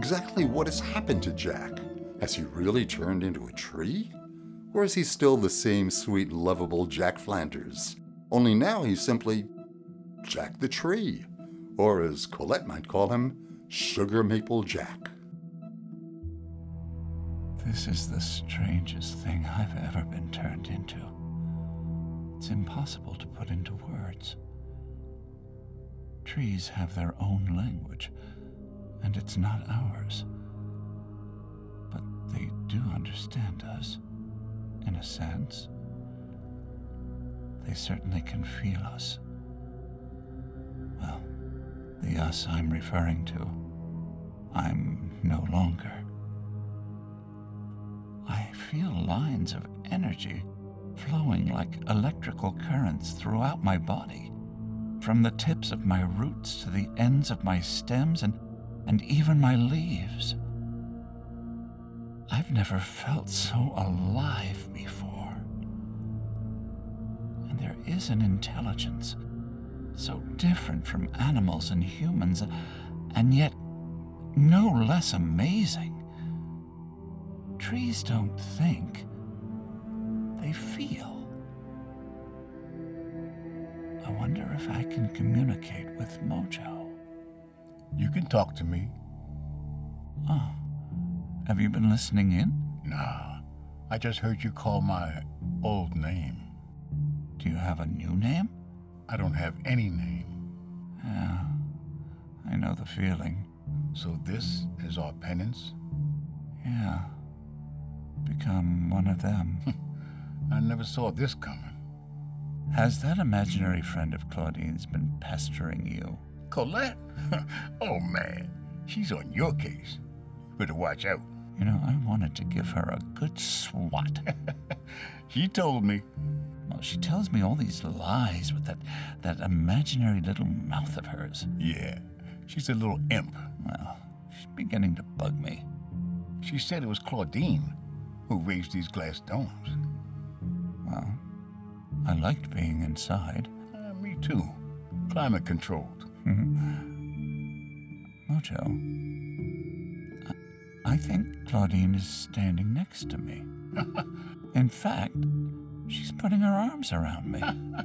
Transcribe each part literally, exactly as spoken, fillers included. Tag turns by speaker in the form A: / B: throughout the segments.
A: exactly what has happened to Jack. Has he really turned into a tree? Or is he still the same sweet, lovable Jack Flanders? Only now he's simply Jack the Tree. Or as Colette might call him, Sugar Maple Jack.
B: This is the strangest thing I've ever been turned into. It's impossible to put into words. Trees have their own language, and it's not ours. But they do understand us, in a sense. They certainly can feel us. Well, the us I'm referring to, I'm no longer. I feel lines of energy flowing like electrical currents throughout my body, from the tips of my roots to the ends of my stems and, and even my leaves. I've never felt so alive before. And there is an intelligence so different from animals and humans, and yet no less amazing. Trees don't think, they feel. I wonder if I can communicate with Mojo.
C: You can talk to me.
B: Oh, have you been listening in?
C: Nah, I just heard you call my old name.
B: Do you have a new name?
C: I don't have any name.
B: Yeah, I know the feeling.
C: So this is our penance?
B: Yeah, become one of them.
C: I never saw this coming.
B: Has that imaginary friend of Claudine's been pestering you?
C: Colette? Oh, man. She's on your case. You better watch out.
B: You know, I wanted to give her a good swat.
C: She told me.
B: Well, she tells me all these lies with that, that imaginary little mouth of hers.
C: Yeah, she's a little imp.
B: Well, she's beginning to bug me.
C: She said it was Claudine who raised these glass domes.
B: Well, I liked being inside.
C: Uh, me too. Climate controlled.
B: Mojo, I, I think Claudine is standing next to me. In fact, she's putting her arms around me.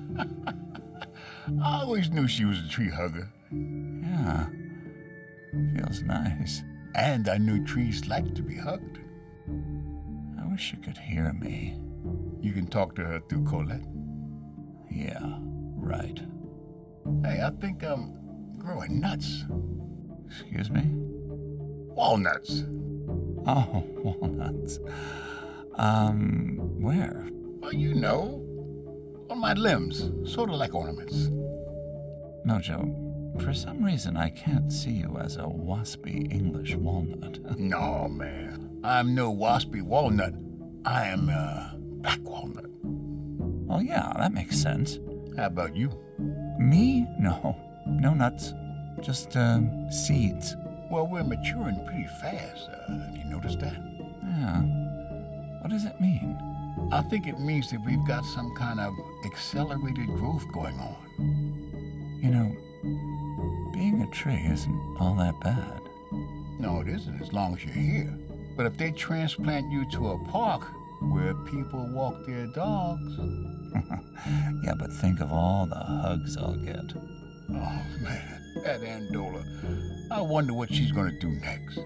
C: I always knew she was a tree hugger.
B: Yeah, feels nice.
C: And I knew trees like to be hugged.
B: I wish you could hear me.
C: You can talk to her through Colette.
B: Yeah, right.
C: Hey, I think I'm growing nuts.
B: Excuse me?
C: Walnuts.
B: Oh, walnuts. Um, where?
C: Well, you know, on my limbs, sort of like ornaments.
B: Mojo, for some reason I can't see you as a waspy English walnut.
C: No, man. I'm no waspy walnut. I am a black walnut.
B: Oh, yeah, that makes sense.
C: How about you?
B: Me? No. No nuts. Just, um, seeds.
C: Well, we're maturing pretty fast. Uh, have you noticed that?
B: Yeah. What does it mean?
C: I think it means that we've got some kind of accelerated growth going on.
B: You know, being a tree isn't all that bad.
C: No, it isn't, as long as you're here. But if they transplant you to a park where people walk their dogs...
B: Yeah, but think of all the hugs I'll get.
C: Oh, man, that Andola. I wonder what she's going to do next.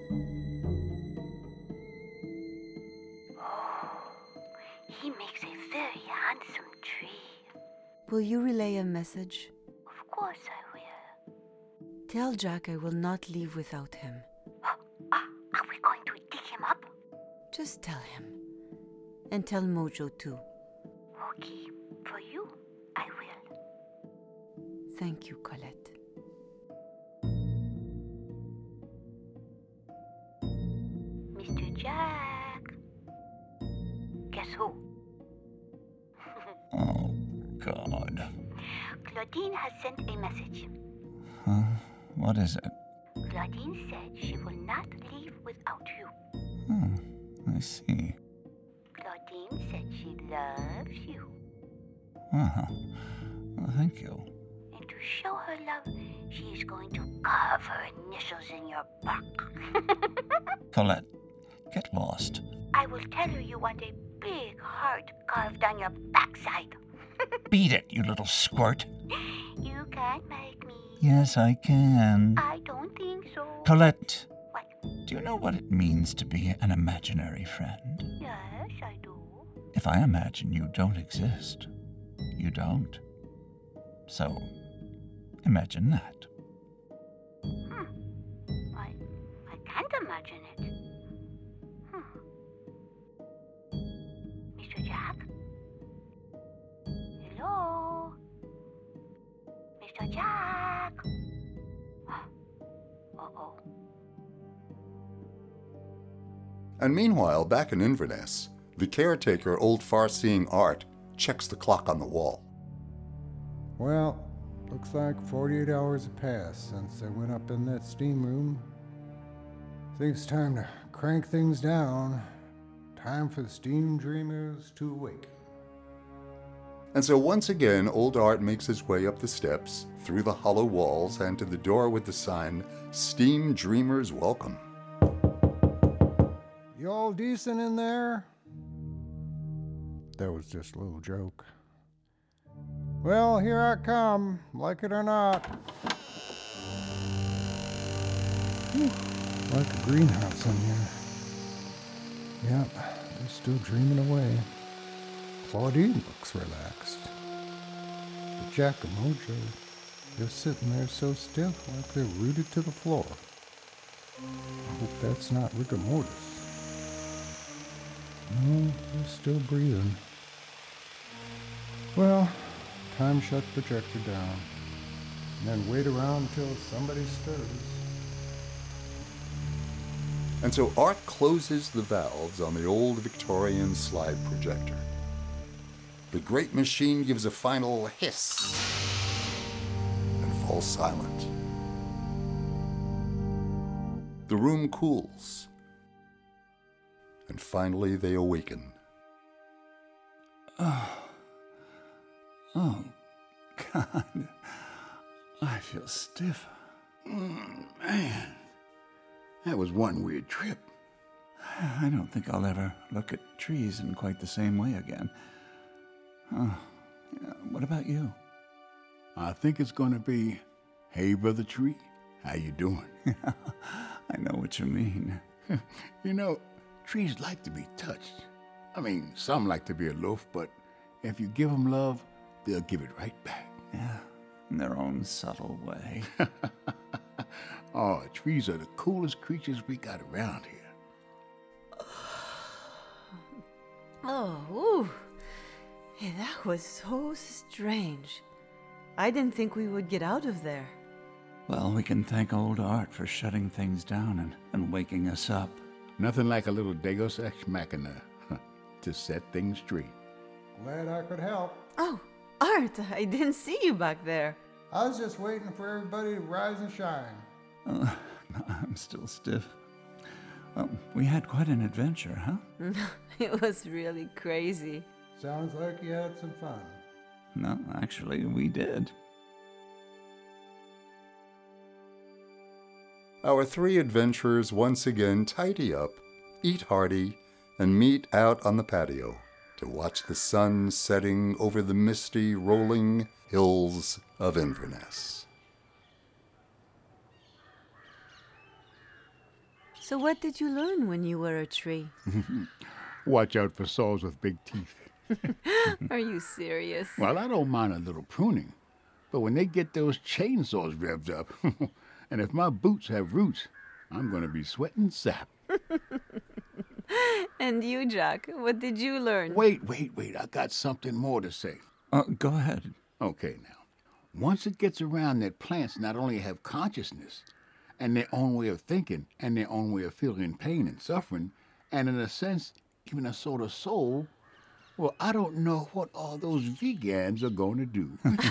D: He makes a very handsome tree.
E: Will you relay a message?
D: Of course I will.
E: Tell Jack I will not leave without him.
D: Oh, ah, are we going to dig him up?
E: Just tell him. And tell Mojo too.
D: Okay, for you, I will.
E: Thank you, Colette.
D: Mister Jack. Guess who?
B: Oh, God.
D: Claudine has sent a message.
B: Huh? What is it?
D: Claudine said she will not leave without you.
B: Oh, I see.
D: Claudine said she loves you.
B: Uh-huh. Well, thank you.
D: And to show her love, she is going to carve her initials in your back.
B: Colette, get lost.
D: I will tell her you want a big heart carved on your backside.
B: Beat it, you little squirt.
D: You can't make me.
B: Yes, I can.
D: I don't think so.
B: Colette,
D: What?
B: do you know what it means to be an imaginary friend?
D: Yes, I do.
B: If I imagine you don't exist, you don't. So, imagine that.
D: Hmm. I, I can't imagine it. Hmm. Mister Jack? Hello? Mister Jack? Uh-oh.
A: And meanwhile, back in Inverness, the caretaker, old far-seeing Art, checks the clock on the wall.
F: Well, looks like forty-eight hours have passed since I went up in that steam room. Think it's time to crank things down. Time for the steam dreamers to awaken.
A: And so once again, old Art makes his way up the steps, through the hollow walls, and to the door with the sign, Steam Dreamers Welcome.
F: You all decent in there? That was just a little joke. Well, here I come, like it or not. Whew, like a greenhouse in here. Yep, they're still dreaming away. Claudine looks relaxed. But Jack and Mojo, they're sitting there so stiff, like they're rooted to the floor. I hope that's not rigor mortis. No, they're still breathing. Well, time shut the projector down, and then wait around until somebody stirs.
A: And so Art closes the valves on the old Victorian slide projector. The great machine gives a final hiss and falls silent. The room cools, and finally they awaken.
B: Oh. Oh, God. I feel stiff.
C: Mm, man, that was one weird trip.
B: I don't think I'll ever look at trees in quite the same way again. Oh, yeah, what about you?
C: I think it's gonna be, hey, Brother Tree, how you doing?
B: I know what you mean.
C: You know, trees like to be touched. I mean, some like to be aloof, but if you give them love, they'll give it right back.
B: Yeah, in their own subtle way.
C: Oh, trees are the coolest creatures we got around here.
E: Oh, ooh. Hey, that was so strange. I didn't think we would get out of there.
B: Well, we can thank old Art for shutting things down and, and waking us up.
C: Nothing like a little Deus Ex Machina to set things straight.
F: Glad I could help.
E: Oh, Art, I didn't see you back there.
F: I was just waiting for everybody to rise and shine.
B: Uh, I'm still stiff. Well, we had quite an adventure, huh?
E: It was really crazy.
F: Sounds like you had some fun.
B: No, actually, we did.
A: Our three adventurers once again tidy up, eat hearty, and meet out on the patio to watch the sun setting over the misty, rolling hills of Inverness.
E: So what did you learn when you were a tree?
C: Watch out for saws with big teeth.
E: Are you serious?
C: Well, I don't mind a little pruning, but when they get those chainsaws revved up, and if my boots have roots, I'm going to be sweating sap.
E: And you, Jack, what did you learn?
C: Wait, wait, wait, I got something more to say.
B: Uh, go ahead.
C: Okay, now, once it gets around that plants not only have consciousness and their own way of thinking and their own way of feeling pain and suffering, and in a sense, even a sort of soul, well, I don't know what all those vegans are going to do.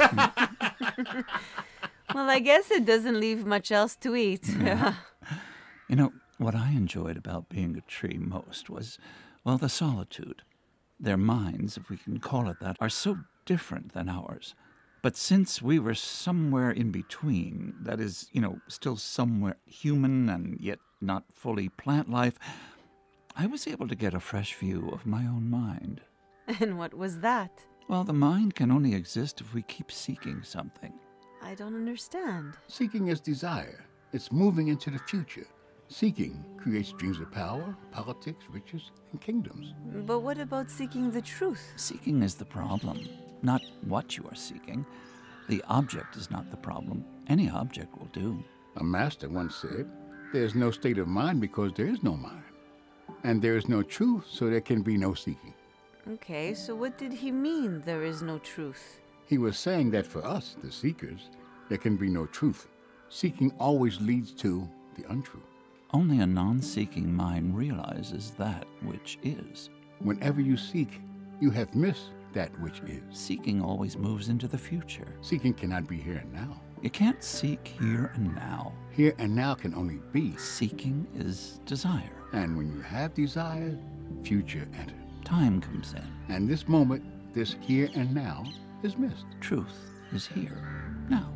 E: Well, I guess it doesn't leave much else to eat.
B: You know, what I enjoyed about being a tree most was, well, the solitude. Their minds, if we can call it that, are so different than ours. But since we were somewhere in between, that is, you know, still somewhere human and yet not fully plant life, I was able to get a fresh view of my own mind.
E: And what was that?
B: Well, the mind can only exist if we keep seeking something.
E: I don't understand.
C: Seeking is desire. It's moving into the future. Seeking creates dreams of power, politics, riches, and kingdoms.
E: But what about seeking the truth?
B: Seeking is the problem, not what you are seeking. The object is not the problem. Any object will do.
C: A master once said, "There's no state of mind because there is no mind. And there is no truth, so there can be no seeking."
E: Okay, so what did he mean, there is no truth?
C: He was saying that for us, the seekers, there can be no truth. Seeking always leads to the untrue.
B: Only a non-seeking mind realizes that which is.
C: Whenever you seek, you have missed that which is.
B: Seeking always moves into the future.
C: Seeking cannot be here and now.
B: You can't seek here and now.
C: Here and now can only be.
B: Seeking is desire.
C: And when you have desire, future enters.
B: Time comes in.
C: And this moment, this here and now, is missed.
B: Truth is here, now.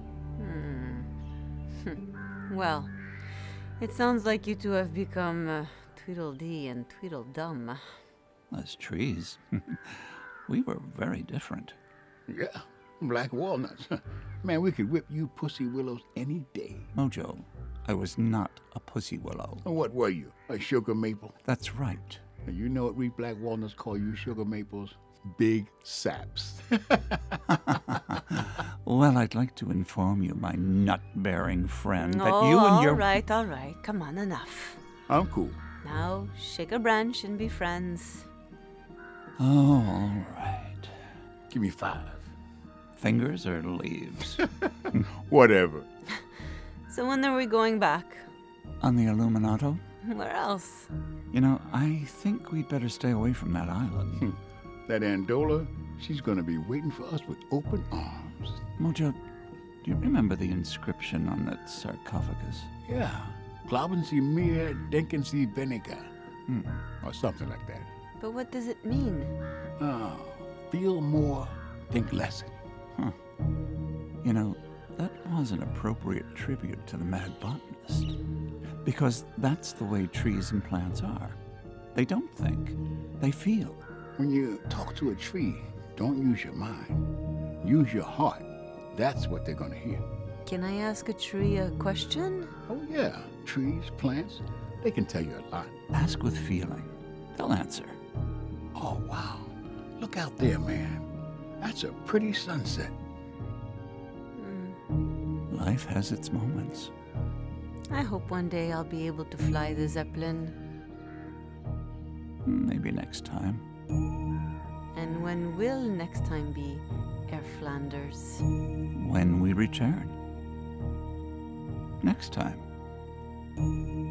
E: Hmm. Well, it sounds like you two have become uh, Tweedledee and Tweedledum.
B: As trees, we were very different.
C: Yeah, black walnuts. Man, we could whip you pussy willows any day.
B: Mojo, I was not a pussy willow.
C: What were you, a sugar maple?
B: That's right.
C: And you know what we black walnuts call you sugar maples? Big saps.
B: Well, I'd like to inform you, my nut-bearing friend, that
E: oh,
B: you and your...
E: all right, all right. Come on, enough.
C: I'm cool.
E: Now, shake a branch and be friends.
B: Oh, all right.
C: Give me five.
B: Fingers or leaves?
C: Whatever.
E: So when are we going back?
B: On the Illuminato?
E: Where else?
B: You know, I think we'd better stay away from that island.
C: That Andola, she's gonna be waiting for us with open arms.
B: Mojo, do you remember the inscription on that sarcophagus?
C: Yeah. Glauben Sie mir, denken Sie weniger.
B: Hmm.
C: Or something like that.
E: But what does it mean?
C: Oh, feel more, think less.
B: Huh. You know, that was an appropriate tribute to the mad botanist. Because that's the way trees and plants are. They don't think, they feel.
C: When you talk to a tree, don't use your mind. Use your heart. That's what they're gonna hear.
E: Can I ask a tree a question?
C: Oh yeah, trees, plants, they can tell you a lot.
B: Ask with feeling. They'll answer.
C: Oh wow, look out there, man. That's a pretty sunset.
E: Hmm.
B: Life has its moments.
E: I hope one day I'll be able to fly the Zeppelin.
B: Maybe next time.
E: And when will next time be, Air Flanders?
B: When we return. Next time.